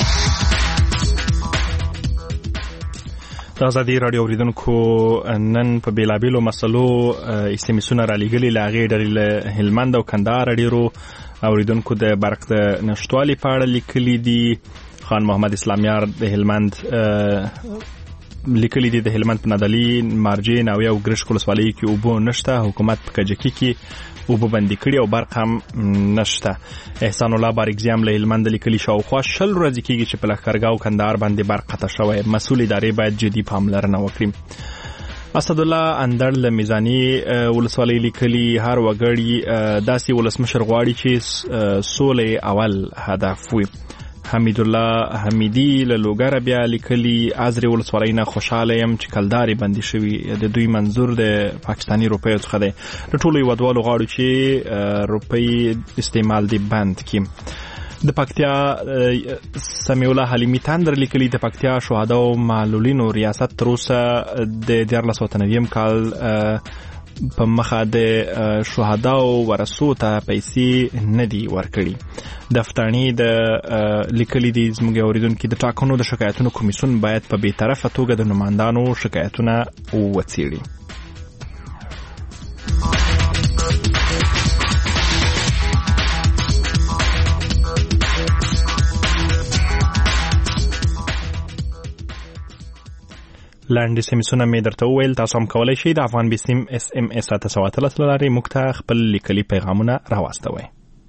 د آزادی رادیو اوریدونکو نن په بیلابیلو مسلو استمیسونه را لېږلي لاغې ډېرې له هلمند او کندهار ډېرو اوریدونکو د برق د نشتوالي په اړه لیکلي دي. خان محمد اسلامیار د هلمند لیکلي دي د هلمند په نادعلي، مارجې، ناوې او ګرشک ولسوالۍ کې اوبه نشته. حکومت په کجکي کې اوبه بندي کړي او برق هم نشته. احسان الله بارکزي هم له هلمند لیکلي شاوخوا 20 ورځې کېږي چې په لښکرګاه او کندهار باندې برق قطع شوی. مسؤل ادارې باید جدي پاملرنه وکړي. اسدالله اندړ له میزاني ولسوالۍ لیکلي هر وګړي داسې ولسمشر غواړي چې سولې اول هدف وي. حمید الله حمیدی له لوګر بیا لیکلي ازري ولسوالۍ نه خوشاله يم چې کلداري بندي شوی. د دوی منظور د پاکستاني روپیو څخه دی. د ټولو هیوادوالو غواړي چې روپۍ استعمال دي بند کړي. د پکتیا سمیع الله حلیمی تندر لیکلي د پکتیا شهدا او معلولینو ریاست تر اوسه د 1990 کال په مخه د شهدا او ورثو ته پیسې نه دي ورکړي. دفترنی د لیکلي دي زموږ اوریدونکو د ټاکنو د شکایتونو کمیسیون باید په بیطرفه توګه د نمائندانو شکایتونه وڅېړي. لاندې سمیسونه مې درته وویل، تاسو هم کولی شئ د افغان بیسیم SMS 713 لارې موږ ته خپل لیکلي پیغامونه راواستوئ.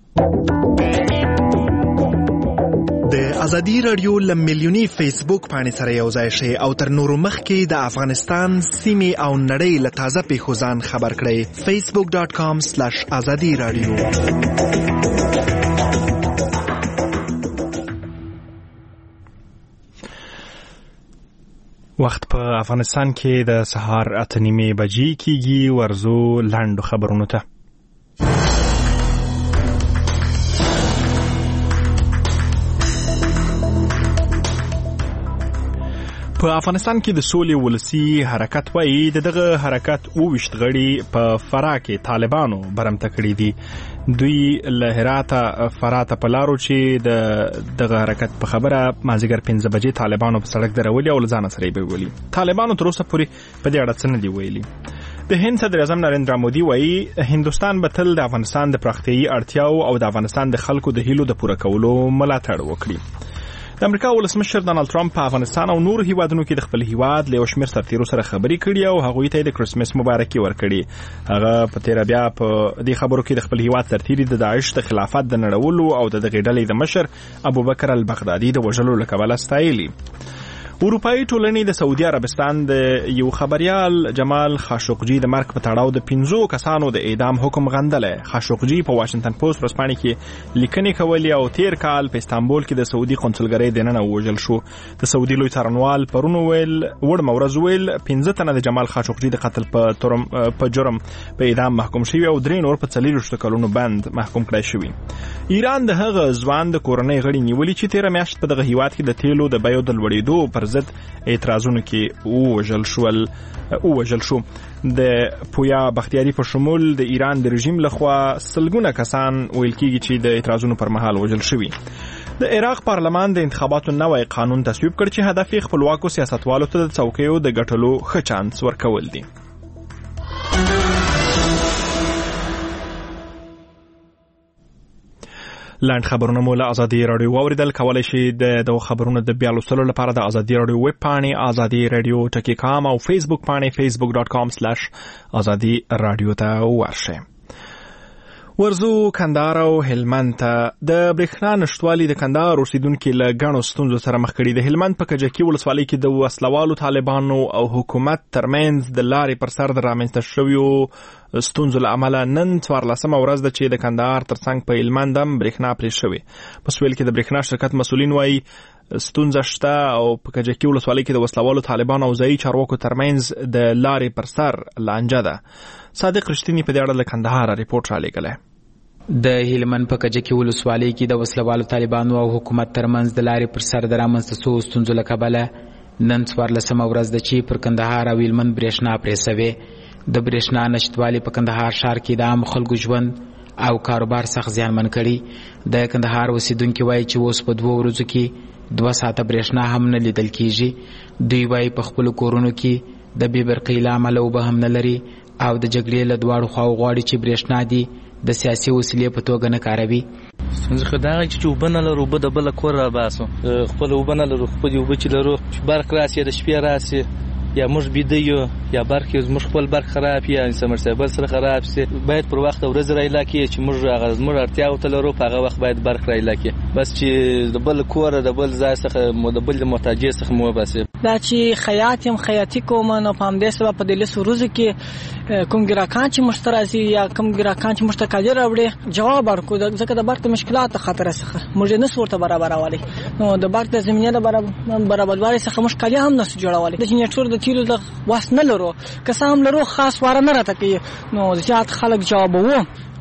د ازادي رادیو له میلیوني فیسبوک پاڼې سره یو ځای شئ او تر نورو مخکې د افغانستان سیمې او نړۍ له تازه پیښو ځان خبر کړئ. facebook.com/azadi radio. وخت په افغانستان کې د سهار 8:30 بجې کېږي. ورځو لاندو خبرونو ته. په افغانستان کې د سولې ولسی حرکت وایي دغه حرکت 28 غړي په فراه کې طالبانو برمته کړي دي. دوی له هراته فراه ته په لارو چې دغه حرکت په خبره مازیګر 5 بجې طالبانو په سړک درولي او له ځانه سره یې بولي. طالبانو تر اوسه پورې په دې اړه څه نه دي ویلي. د هند صدر اعظم نریندرا مودي وایي هندوستان به تل د افغانستان د پراختیایي اړتیاو او د افغانستان د خلکو د هیلو د پوره کولو ملاتړ وکړي. د امریکا ولسمشر ډانلډ ټرمپ په افغانستان او نور هیوادونو کې د خپل هیواد له یو شمېر سرتیرو سره خبرې کړي او هغوی ته د کرسمس مبارکي ورکړي. هغه په تیر بیا په دې خبرو کې د خپل هیواد سرتیري د داعش د خلافت د نړولو او د دغې ډلې د مشر ابوبکر البغدادي د وژلو له کبله ستایلي. اروپایي ټولنې د سعودي عربستان د یو خبريال جمال خاشقجي د مرګ په تړاو د 15 کسانو د اعدام حکم غندلی. خاشقجي په واشنگټن پوسټ ورځپاڼې کې لیکنې کولې او تیر کال په استانبول کې د سعودي قونسلګرۍ دننه ووژل شو. د سعودي لوی څارنوال پرون ویل وړمه ورځ ویل 15 تنه د جمال خاشقجي د قتل په جرم په اعدام محکوم شوي او 3 نور په 40 کلونو بند محکوم کړای شوي. ایران د هغه ځوان د کورنۍ غړي نیولي چې تیر میاشت په دغه هیواد کې د تیلو د بیو د لوړېدو پر ضد اعتراضونو کې ووژل شو. د پویا بختیاری په شمول د ایران د رژیم لخوا سلګونه کسان ویل کېږي چې د اعتراضونو پر مهال وژل شوي. د عراق پارلمان د انتخاباتو نوی قانون تصویب کړ چې هدف یې خپلواکو سیاستوالو ته د څوکیو د ګټلو ښه چانس ورکول دي. لاند خبرونه مو له ازادي رادیو واوریدل. کولی شئ د خبرونو د بیا لوستلو لپاره د ازادي رادیو ویب پاڼې ازادي رادیو ټکی.com او فیسبوک پاڼې facebook.com/azadi radio ته ورشئ. ورزو کندهار او هلمند ته د برېښنا نشټوالي د کندهار اوسیدونکو له ګڼو ستونزو سره مخ کړي. د هلمند په کجکي ولسوالۍ کې د وسلوالو طالبانو او حکومت ترمنځ د لارې پر سر د رامنځته شویو ستونزو له امله نن 14مه ورځ ده چې د کندهار ترڅنګ په هلمند هم برېښنا پرې شوې. په سویل کې د برېښنا شرکت مسؤلین وایي ستونزه شته او په کجکي ولسوالۍ کې د وسلوالو طالبانو او ځایي چارواکو ترمنځ د لارې پر سر لانجه ده. صادق رښتینی په دې اړه له کندهار ریپورت رالیږلی.
د هلمند په کجکي ولسوالۍ کې د وسلوالو طالبانو او حکومت ترمنځ د لارې پر سر د رامنځته شویو ستونزو له کبله نن 14مه ورځ ده چې پر کندهار او هلمند برېښنا پرې شوې. د برېښنا نشتوالي په کندهار ښار کې د عام خلکو ژوند او کاروبار سخت زیانمن کړي. د کندهار اوسیدونکي وایي چې اوس په 2 ورځو کې 2 ساعته برېښنا هم نه لیدل کیږي. دوی وایي په خپلو کورونو کې د بې برقۍ له امله اوبه هم نه لري او د جګړې له دواړو خواو غواړي چې برېښنا دي د سیاسي وسیلې په توګه نه کاروي.
څنګه دا چې اوبه نه لرو، اوبه د بل کور را باسو، خپل اوبه نه لرو، خپل اوبه چې لرو برق راسي د شپې راسي یا موږ بيده یو یا برق موږ خپل برق خراب یا سمرسیبل سره خراب سي. باید پر وخت ورځ راځي کې چې موږ هغه موږ اړتیا او تلرو په هغه وخت باید برق راځي کې بس چې د بل کور د بل ځای څخه د بل محتاجې څخه مو بس
دا چې خیاطم خیاطي کوم نو پام دې سبب په دې سروز کې کوم ګراکان چې مشترازي یا کوم ګراکان چې مشتکاجر راوړي جواب ورکو ځکه د برق مشکلات خطر څخه موږ نه صورت برابرولې نو د برق د زمینه برابرولې څخه مشکل هم نه جوړولې د نیټور د تیلو د واس نه لرو که سم لرو خاص واره نه راته کوي نو زیات خلک جواب وو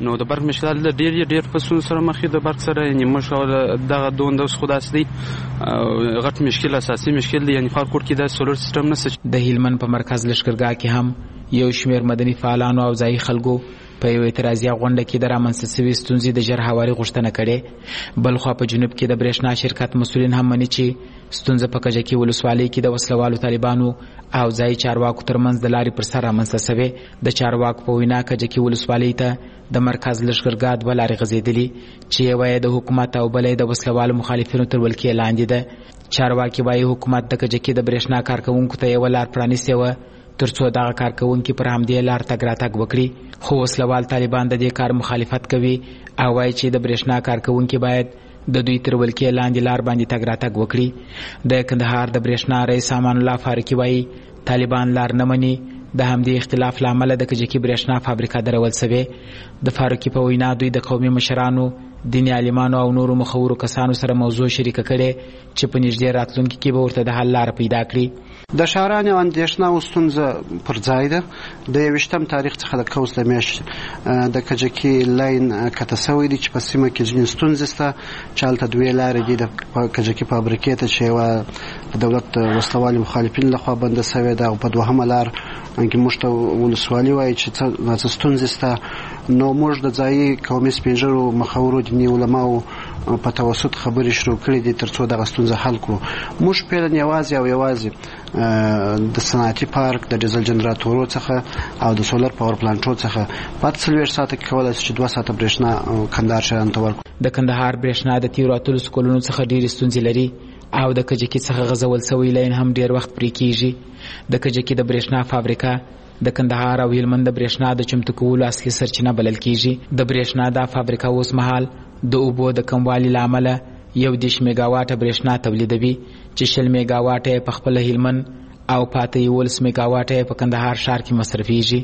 نو د برق مشکلات ډیر فصلونو سره مخ د برق سره یعنی مشکل دغه دوند اوس خداس دی غټ مشکل اساسي مشکل دی یعنی خارکوټ کې د سولر سیستم نه
د هلمند په مرکز لشکرګاه کې هم یو شمیر مدني فعالانو او ځایي خلکو په یو اعتراضیه غونډه کې د رامنځته شوې ستونزې د ژر هواري غوښتنه کړې. بلخوا په جنوب کې د برېښنا شرکت مسؤلین هم مني چې ستونزه په کجکي ولسوالۍ کې د وسلوالو طالبانو او ځایي چارواکو ترمنځ د لارې پر سر رامنځته شوې. د چارواکو په وینا کجکي ولسوالۍ ته د مرکز لشکرګاه دوه لارې غځېدلي چې یوه یې د حکومت او بله یې د وسلوالو مخالفینو تر ولکې لاندې ده. چارواکي وایي حکومت د کجکي د برېښنا کارکوونکو ته یوه لار پرانیستې وه ترڅو دغه کارکوونکي پر همدې لار تګ راتګ وکړي، خو وسلوال طالبان د دې کار مخالفت کوي او وایي چې د برېښنا کارکوونکي باید د دوی تر ولکې لاندې لار باندې تګ راتګ وکړي. د کندهار د برېښنا رئیس امان الله فاروقي وایي طالبان لار نه مني، د همدې اختلاف له امله د کجکي برېښنا فابریکه درول سوې. د فاروقي په وینا دوی د قومي مشرانو، دیني عالمانو او نورو مخورو کسانو سره موضوع شریکه کړې چې په نږدې راتلونکي کې به ورته د حل لاره پیدا کړي.
د شاعرانو اندېښنه او ستونزه پر ځای ده. د 21م تاریخ څخه د کوز د میاشتې د کجکي لاین کته سوی دی چې په سیمه کې ځینې ستونزې شته چې هلته دوې لارې دي د کجکي فابریکې ته چې یوه د دولت وسلوالو مخالفین لخوا بنده سوې ده او په دوهمه لار کې موږ ته ولسوالي وایي چې څه ستونزې شته. نو موږ د ځایي قومي سپین ږیرو مخورو دیني علماو په توسط خبرې شروع کړې دي ترڅو دغه ستونزه حل کړو. موږ پیرن یوازې د صنعتي پارک د ډیزل جنراتورو څخه او د سولر پاور پلانټو څخه پات 40 ساعته کې کولای شي 2 ساعته برېښنا کندهار شهر ته ورکړو.
د کندهار برېښنا د تیرو اتلو سکولونو څخه ډېرې ستونزې لري او د کجکي څخه غځول سوی لاین هم ډېر وخت پرې کیږي. د کجکي د برېښنا فابریکه د کندهار او هلمند د برېښنا د چمتو کولو اصلي سرچینه بلل کیږي. د برېښنا دا فابریکه اوس مهال د اوبو د کموالي له امله 10 میګاواټه برېښنا تولیدوي چې 20 میګاواټه په خپل هلمند او پاتې 11 میګاواټه په کندهار ښار کې مصرفيږي.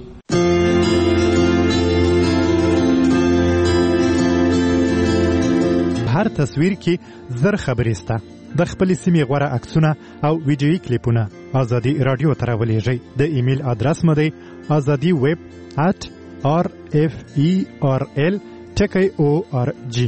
هر تصویر کې زر خبرې سته. د خپل سیمې غوړه عکسونه او ویډیويي کلیپونه ازادي رادیو ته راولېږئ. د ایمیل ادرس مو دی azadi@rferl.org.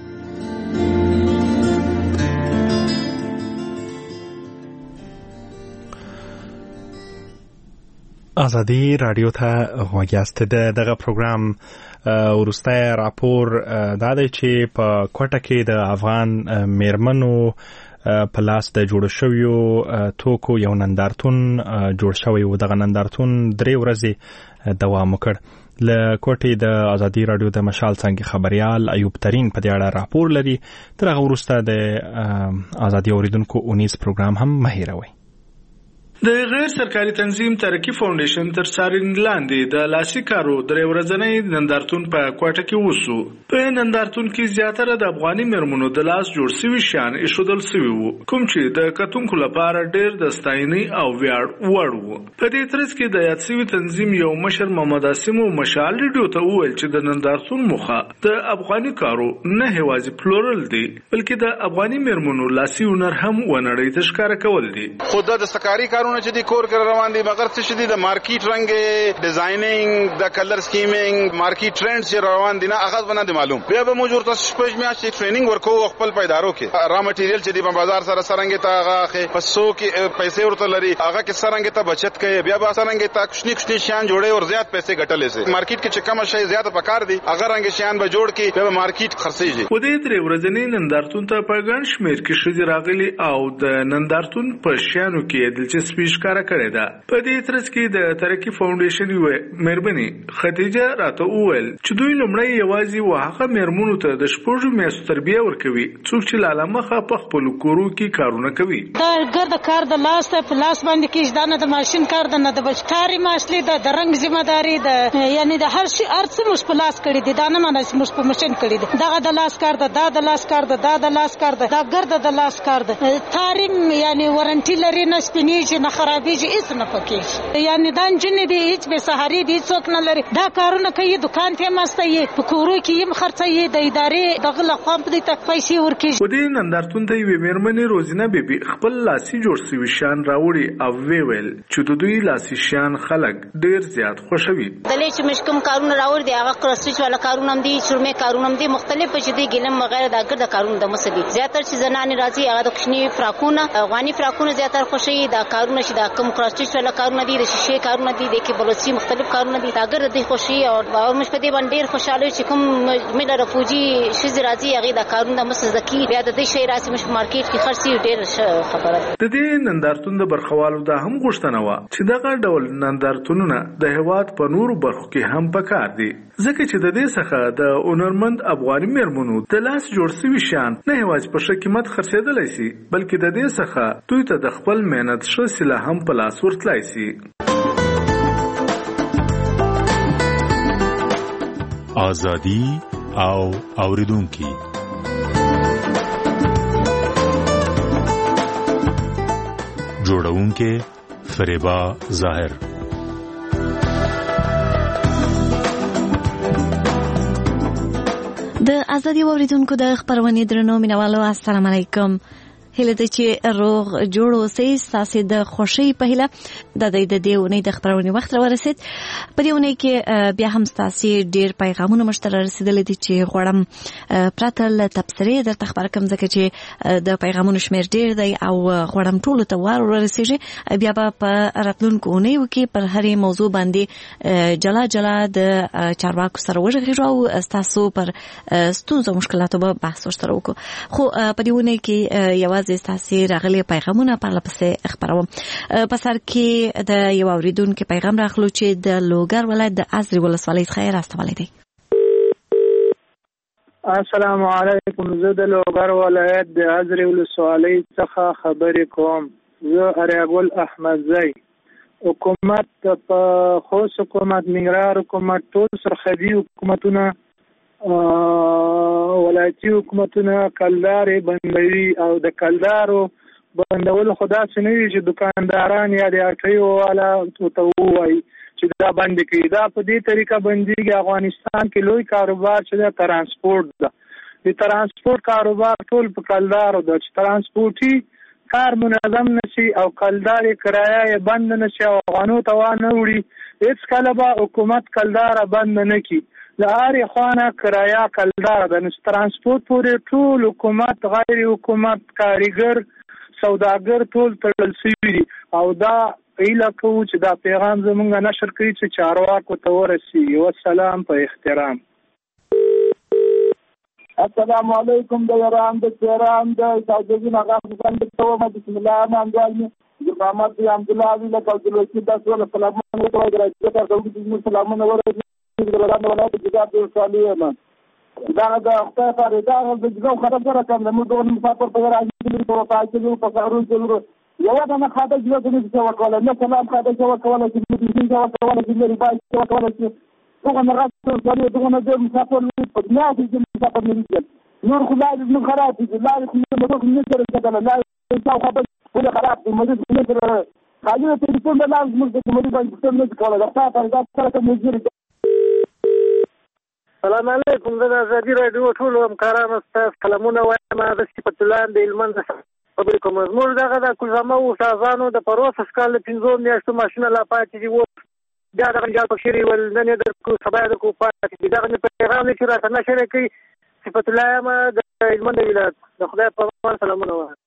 ازادي رادیو ته غوږ یاست. دغه پروګرام وروستی راپور دا دی چې په کوټه کې د افغان میرمنو په لاس د جوړ شویو توکو یو نندارتون جوړ شوی و. دغه نندارتون 3 ورځې دوام وکړ. له کوټې د ازادي رادیو د مشال څنګه خبريال ایوب ترين په دې اړه راپور لري. تر هغه وروسته د ازادي اوریدونکو اونیز پروګرام هم مهیروي.
د غیر سرکاري تنظیم ترقی فاونډیشن تر څارنې لاندې د لاسي کارو 3 ورځنی نندارتون په کوټه کې وسو. په نندارتون کې زیاتره د افغاني مرمنو د لاس جوړ شوی شیان ایښودل شوی وو، کوم چې د کتونکو لپاره ډېر د ستاینې او ویاړ وړ وو. په دې ترڅ کې د یاد شوی تنظیم یو مشر محمد اسیم مشال ریډیو ته وویل چې د نندارتون موخه د افغاني کارو نه هوازي پلورل دی، بلکې د افغاني مرمنو لاسي هنر هم ونړۍ ته ښکاره کول دي.
خود د سکاري کارونه چې د کور کر روان دي مگر څه شدي د مارکیټ رنګ ډیزاینینګ د کلر سکیمینګ مارکیټ ټرند چې روان دي نه هغه باندې معلوم. بیا به موږ ورته شپږ میاشتې ټریننګ ورکو خپل پیدارو کې را مټیریل چې د بازار سره سرنګ ته هغه پسو کې پیسې ورته لري هغه کې سرنګ ته بچت کوي، بیا به سرنګ ته کښنی شان جوړي او زیات پیسې ګټلې سي. مارکیټ کې چې کم شي زیات پکار دي هغه رنګ شان به جوړ کې بیا مارکیټ خرڅيږي.
و دې 3 ورځنی نندارتون ته په ګڼ شمېر کې شې راغلي او د نندارتون په شیانو کې دلچسپي ښکاره کړې ده. په دې ترڅ کې د ترقی فاونډیشن یو مېرمنې خدیجه راته وویل چې دوی لومړی یوازې واغه مېرمنو ته د شپږو میاشتو تربیه ورکوي څوک چې لاله مخه په خپل کورو کې کارونه کوي.
دا ګرد کار د لاس ته په لاس باندې کې ځدانه د ماشين کار د نه د بشکاري ماشلي د رنگ ذمہ داری د یعنی د هر شي ارڅ مش په لاس کړی دي دا نه مانه مش په ماشين کړی دي. دغه د لاس کار د دا د لاس کار د دا د لاس کار د دا ګرد د لاس کار د تاریم یعنی ورنټی لري نه سپینیږي نه خرابېږي هیڅ نه پکېږي یعنی دا نجونې دي هیڅ بې سهاري دي څوک نه لري دا کارونه کوي دکان ته مسته یې په کورو کې یې خرڅوي د ادارې دغه لخوا په دې ته پیسې ورکړي.
په دې نندارتون ته یوې مېرمنې روزینه بیبي خپل لاسي جوړ سوي شیان راوړي او ویل چې د دوی لاسي شیان خلک ډېر زیات خوښوي.
دلې چې مش کوم کارونه راوړي دي هغه کرسټیچ والا کارونه هم دي چورمې کارونه هم دي مختلف چې دي ګلم وغیرہ دا ګرد کارونه د مسدي زیاتره چې زنانې راځي هغه د کوچني فراکونه افغاني فراکونه زیاتره خوښوي دا کارونه چې دا کوم کرسټیچ والا کارونه دي د شیشې کارونه دي د کې بلوچي مختلف کارونه دي دا ګرد دي خوښي او مش په دې باندې ډېر خوشاله چې کوم مله رفوجي شز راځي هغه دا کارونه مسزکی بیا د دې شی راسي مش مارکیټ کې خرڅي ډېر خبره.
د دې نندارتون د برخوالو دا هم غوښتنه و چې دغه ډول نندارتونونه د هیواد په نورو برخو کې هم پکار دي ځکه چې د دې څخه د هنرمند افغاني مېرمنو د لاس جوړ سوي شیان نه یوازې په ښه قیمت خرڅېدلی سي بلکې د دې څخه دوی ته د خپل مهنت ښه سیله هم په لاس ورتلی سي.
آزادي او اوریدونکي جوړونکي فریبا ظاهر.
د ازادي اوریدونکو د خبرونې درنو مینوالو السلام علیکم. هله د چې روغ جوړ اوسئ تاسو د خوشي په هله د دې ونې د خبرونې وخت ورسید په دې ونې کې بیا هم تاسو ډیر پیغامونه مشترک رسیدل دي چې غوړم پراتل تبصره د خبر کوم ځکه چې د پیغامونو شمیر ډیر دی او غوړم ټول ته ورسیږي بیا په راتلونکو ونې کې پر هرې موضوع باندې جلا د چارواکو سره وژغږو او تاسو پر ستونزو مشکلاتو به بحث وشترو کو خو په دې ونې کې یو تاسو راغلي پیغامونه په لپسې خبروم په سر کې د یو اوریدونکو پیغام راغلو چې د لوګر ولایت د ازري ولسوالۍ څخه راستولی دی.
السلام علیکم. زه د لوګر ولایت د ازري ولسوالۍ څخه خبرې کوم. زه اریګل احمدزی حکومت په خوست حکومت منګرار حکومت ټول سرحدي حکومتونه ولایتي حکومتونه کلدارې بندوي او د کلدارو بندول خدا سنوي چې دکانداران یا د اټیو والا ته وایي چې دا بند کړي. دا په دې طریقه بنديږي. افغانستان کې لوی کاروبار چې د ترانسپورت ده. د ترانسپورت کاروبار ټول په کلدارو ده چې ترانسپورتي کار منظم نشي او کلدارې کرایه بند نشي او افغانو ته وانه وړي هیڅ کله به حکومت کلدار بند نه کړي. لهاري خوانه کرایه کلدار د ترانسپورت پورې ټول حکومت غیر حکومت کاریګر سوداګر ټول تړل شوي دي او دا ایله کوو چې دا پیغام زمونږ نشر کړي چې چارواکو ته ورسیږي. والسلام په احترام.
السلام علیکم د ایران د تهران د سعودي نغام څنګه ته بسم الله الرحمن الرحیم محمد عبد الله علی له کولوسی د سول سلامونه ورته راځي سلامونه ورته ولادت ولادت جزاب الصالحين دا خدای پر دا د جګو خبره کوم نو دوه مسافر په راځي چې په پاتې په کارو ضرور یو دا نه خاطر چې څه وکول نه سلام خاطر چې وکول چې دې څه وکول چې لري باید څه وکول چې څنګه نه راځي چې دوه نه مسافر په دنیا کې مسافر نه دي نور خدای دې خراب دي لا دې نه سره کېدل لا څه خبر ولا خراب دي مریض نه سره خاطر ته څه نه لازم چې مریض باندې څه نه کوله دا تاسو سره کوم
السلام علیکم. زه د ازادي راډیو ټول همکارانو ستاسو کلمونه وایم. د صفت الله د هلمند خبرې کوم. زموږ دغه د کوزامه استادانو د پروسس کال د 5 میاشتو ماشینه لا پاتې دي بیا دغه جال پکښې ول نن یې درکو سبا یې درکو پاتې دي دغه مې پیغام چې راته نشر کوي صفت الله یم د هلمند ولایت د خدای په امان سلامونه وایم.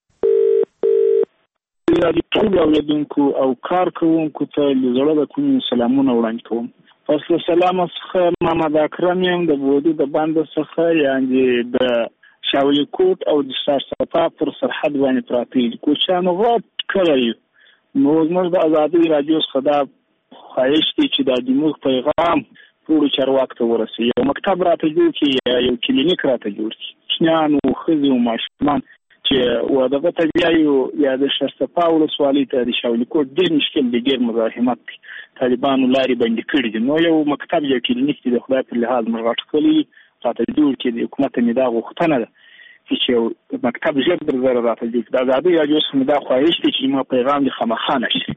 ټول اوریدونکو او کار کوونکو ته له زړه د کوم سلامونه وړاندې کوم. پس له سلام څخه محمد اکرم یم د بودی د باند څخه یعنی د شاولی کوټ او د سرسپا پر سرحد باندې پراته دي. کوچانو غوټ کړی نو موږ د ازادي رادیو څخه دا خواهش دي چې د دموږ پیغام ټول چارواکو ته ورسي. یو مکتب راته جوړ کړي یو کلینیک راته جوړ کړي چنانو خزي او ماشومان چې ودغه تبعیو یا د سرسپا ولسوالۍ ته د شاولی کوټ ډېر مشکل دي ډېر مزاحمت طالبانو لاري باندې کړی دي. نو یو مکتب یو کلینیک د خدای په لحاظ مرغټ کړی راته جوړ کړي د حکومت نه دا غوښتنه ده چې مکتب ژر در زره راته دي د ازادي راډیو څخه دا خواهش دی چې ما پیغام د خامخا نشر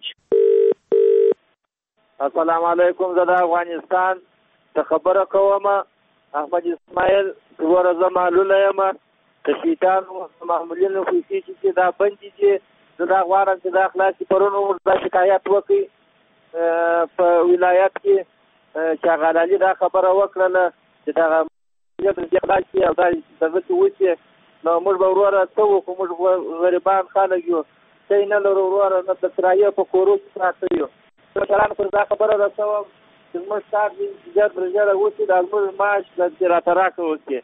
السلام علیکم زه د افغانستان ته خبره کوم احمد اسماعیل ورزه معلومه یم د شیطانو معمولینو خوشي چې دا بندي دي زه دا غواړم چې دا خلاصي پرونو دا شکایت وکړي په ولایت کې چې غالالي دا خبره وکړله چې دا یو خلاصي او دا دغه وچه نو موږ به وروره څه وکړو موږ غریبان خلک یو څه نه لرو وروره نه د کرایې په کورو کې پراته یو مشرانو پر دا خبره رسوم چې زموږ کار دې ژر تر ژره وشي دا زموږ معاش چې راته راکړه وکړي.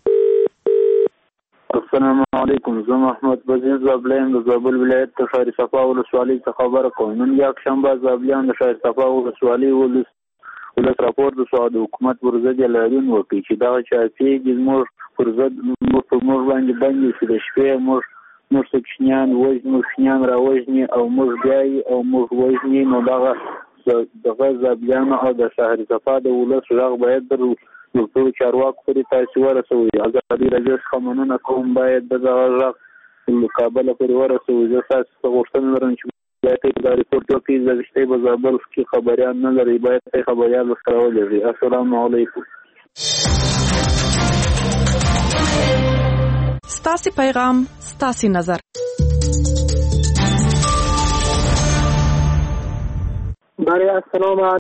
السلام علیکم زه محمد وزیر زابلیم د زابل ولایت د شهر صفا ولسوالۍ څخه خبره کوم. نن یکشنبه زابلیان د شهر صفا ولسوالۍ ولس راپور د سعودي حکومت پر ضد اعلان وکړي چې دغه چاپیږي زموږ پر ضد موږ باندې باندې چې د شپې موږ سکشنیان وژني شنیان راوژني او موږ بیایي او موږ وژني نو دغه زابلیان او د شهر صفا د ولس غږ باید در ټول چارواکو پورې تاسو ورسوي. ازادي راډیو څخه مننه کوم باید دغه غږ کابل پورې ورسوي. زه تاسو غوښتنه لرم چې باید دا ریپورت وکړي د رښتیا په زابل کې خبريان نه لري باید خبريان ورسره ولري. السلام علیکم.
ستاسو پیغام ستاسو نظر
السلام